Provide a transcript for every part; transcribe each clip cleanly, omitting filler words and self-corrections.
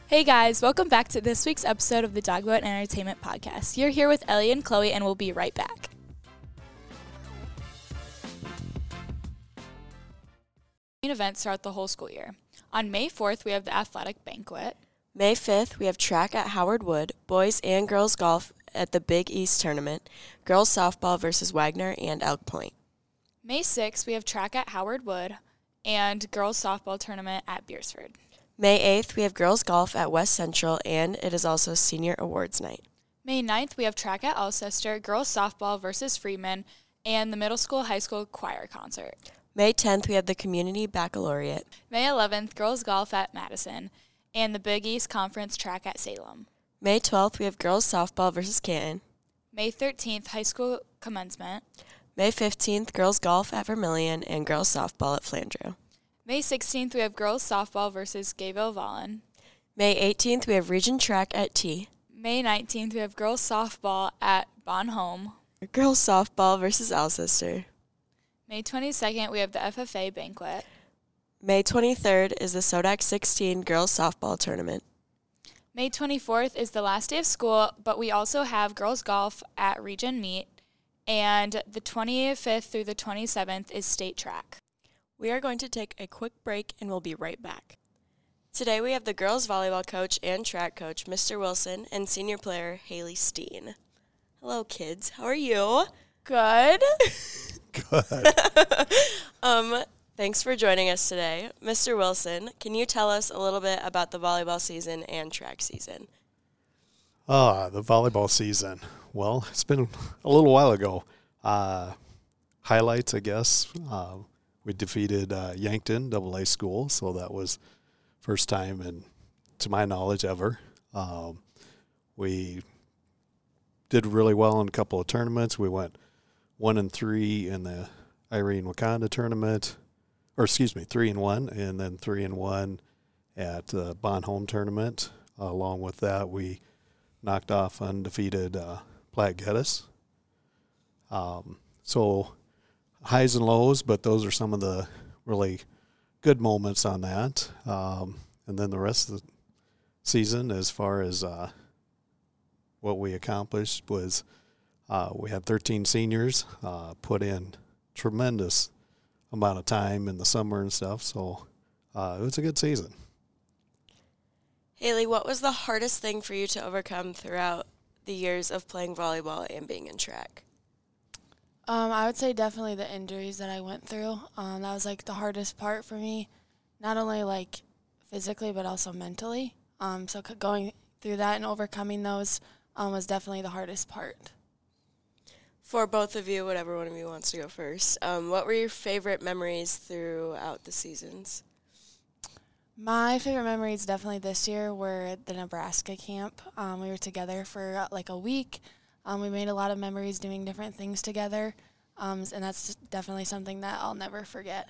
Hey guys, welcome back to this week's episode of the Dogboat Entertainment Podcast. You're here with Ellie and Chloe, and we'll be right back. Main events throughout the whole school year. On May 4th, we have the athletic banquet. May 5th, we have track at Howard Wood, boys and girls golf at the Big East Tournament, girls softball versus Wagner and Elk Point. May 6th, we have track at Howard Wood and girls softball tournament at Beersford. May 8th, we have girls golf at West Central, and it is also senior awards night. May 9th, we have track at Alcester, girls softball versus Freeman, and the middle school high school choir concert. May 10th, we have the community baccalaureate. May 11th, girls golf at Madison, and the Big East Conference track at Salem. May 12th, we have girls softball versus Canton. May 13th, high school commencement. May 15th, girls golf at Vermilion and girls softball at Flandreau. May 16th, we have girls softball versus Gayville Vollen. May 18th, we have region track at T. May 19th, we have girls softball at Bonhomme. Girls softball versus Alcester. May 22nd, we have the FFA banquet. May 23rd is the SODAC 16 girls softball tournament. May 24th is the last day of school, but we also have girls golf at region meet, and the 25th through the 27th is state track. We are going to take a quick break and we'll be right back. Today we have the girls volleyball coach and track coach, Mr. Wilson, and senior player, Haley Steen. Hello, kids. How are you? Good. Good. Thanks for joining us today. Mr. Wilson, can you tell us a little bit about the volleyball season and track season? The volleyball season. Well, it's been a little while ago. Highlights, I guess. We defeated Yankton AA school, so that was first time, and to my knowledge, ever. We did really well in a couple of tournaments. We went 1-3 in the Irene Wakanda tournament, 3-1, and then 3-1 at the Bonhomme tournament. Along with that, we knocked off undefeated Platte Geddes. So highs and lows, but those are some of the really good moments on that. And then the rest of the season, as far as what we accomplished, was we had 13 seniors, put in tremendous amount of time in the summer and stuff, so it was a good season. Haley, what was the hardest thing for you to overcome throughout the years of playing volleyball and being in track? I would say definitely the injuries that I went through. That was, the hardest part for me, not only, physically but also mentally. So going through that and overcoming those was definitely the hardest part. For both of you, whatever one of you wants to go first, what were your favorite memories throughout the seasons? My favorite memories definitely this year were the Nebraska camp. We were together for, a week. We made a lot of memories doing different things together, and that's definitely something that I'll never forget.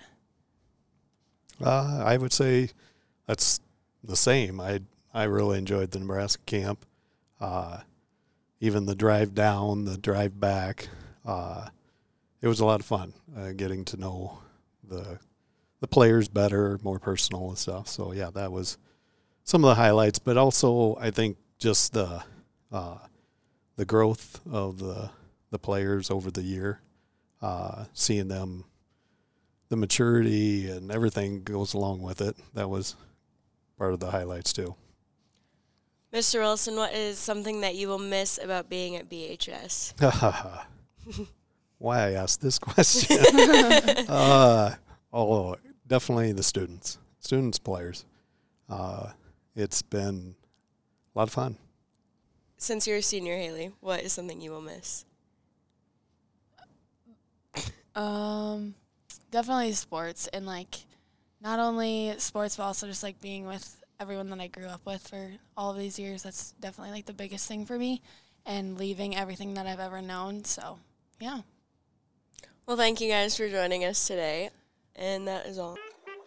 I would say that's the same. I really enjoyed the Nebraska camp. Even the drive down, the drive back. It was a lot of fun getting to know the players better, more personal and stuff. So, yeah, that was some of the highlights. But also I think just the growth of the players over the year, seeing them, the maturity and everything goes along with it. That was part of the highlights too. Mr. Wilson, what is something that you will miss about being at BHS? Why I asked this question? Definitely the students, players. It's been a lot of fun. Since you're a senior, Haley, what is something you will miss? Definitely sports, and not only sports but also just being with everyone that I grew up with for all of these years. That's definitely the biggest thing for me, and leaving everything that I've ever known. So, yeah. Well, thank you guys for joining us today, and that is all.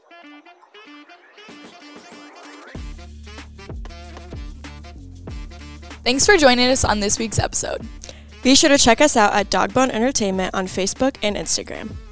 Thanks for joining us on this week's episode. Be sure to check us out at Dogbone Entertainment on Facebook and Instagram.